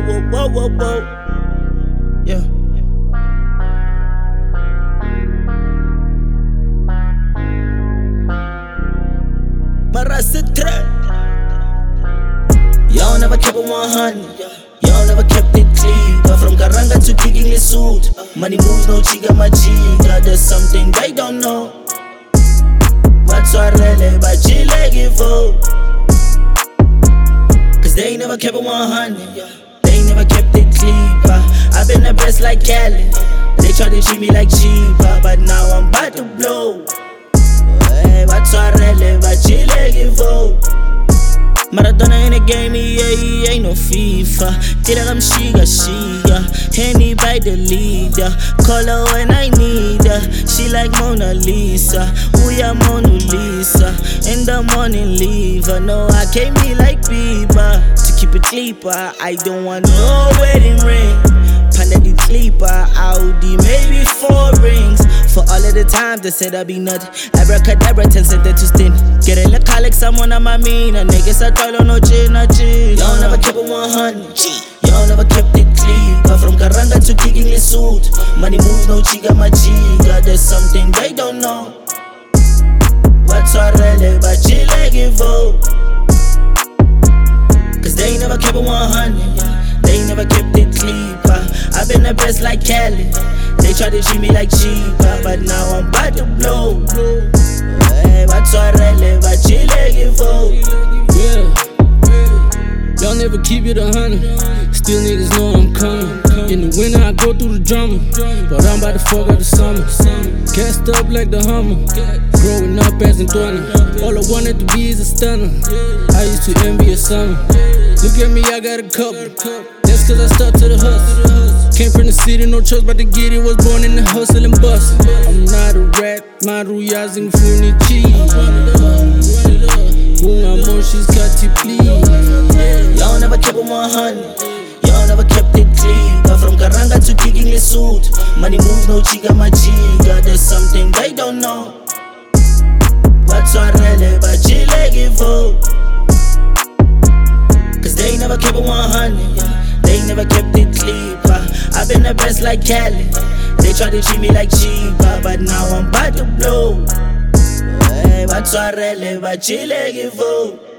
whoa, whoa, whoa. Yeah. Y'all never kept it 100. Y'all never kept it clean. But from Karanga to kicking the suit, money moves, no chiga machiga. There's something they don't know. Batwarele, bachile give up. Cause they never kept it 100. They never kept it clean. I've been the best like Cali. They try to treat me like cheaper, but now I'm about to blow. Batwarele, bachile give up. Maradona in the game, he ain't no FIFA. Did I'm shiga. Henny by the leader. Call her when I need her. She like Mona Lisa. We are Mona Lisa. In the morning, leave her. No, I came here like Bieber. To keep it sleeper, I don't want no wedding ring. Panda the sleeper, Audi, maybe 4 rings. For all of the times they said I be nut. Abracadabra, 10 cents to stin. Get a look like someone on my mean. A niggas are toil on no chin. Y'all never kept it 100. Y'all never kept it clean. But from Karanga to kicking the suit, money moves, no chiga machiga. There's something they don't know. Batwarele, bachile give up. Cause they never kept it 100. They never kept it clean. I've been the best like Cali. They try to treat me like cheaper, but now I'm about to blow. Batwarele, bachile give up. Yeah, y'all never keep it 100. Still niggas know I'm coming. In the winter I go through the drama, but I'm about to fuck up the summer. Cast up like the Hummer. Growing up as in Thorna, all I wanted to be is a stunner. I used to envy a summer. Look at me, I got a couple. That's cause I stuck to the hustle. Came from the city, no choice but to get it. Was born in the hustle and bustle. I'm not a rat, maru yazing funichi. Bunga moshis kati please. Y'all never kept it 100. Y'all never kept it clean. But from Karanga to kicking the suit, money moves, no chiga machiga. There's something they don't know. Batwarele, bachile give up. Cause they never kept it 100. They never kept it clean. I've been the best like Cali. They try to treat me like cheaper, but now I'm about to blow. Batwarele, bachile give up.